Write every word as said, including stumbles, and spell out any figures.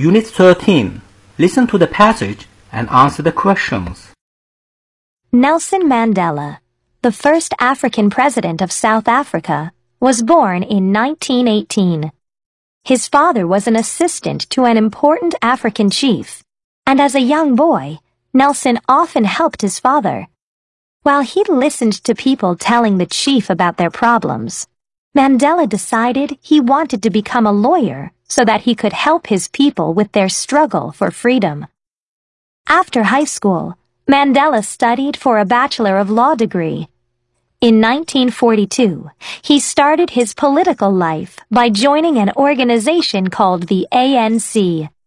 Unit thirteen. Listen to the passage and answer the questions. Nelson Mandela, the first African president of South Africa, was born in nineteen eighteen. His father was an assistant to an important African chief, and as a young boy, Nelson often helped his father. While he listened to people telling the chief about their problems, Mandela decided he wanted to become a lawyer so that he could help his people with their struggle for freedom. After high school, Mandela studied for a Bachelor of Law degree. In nineteen forty-two, he started his political life by joining an organization called the A N C.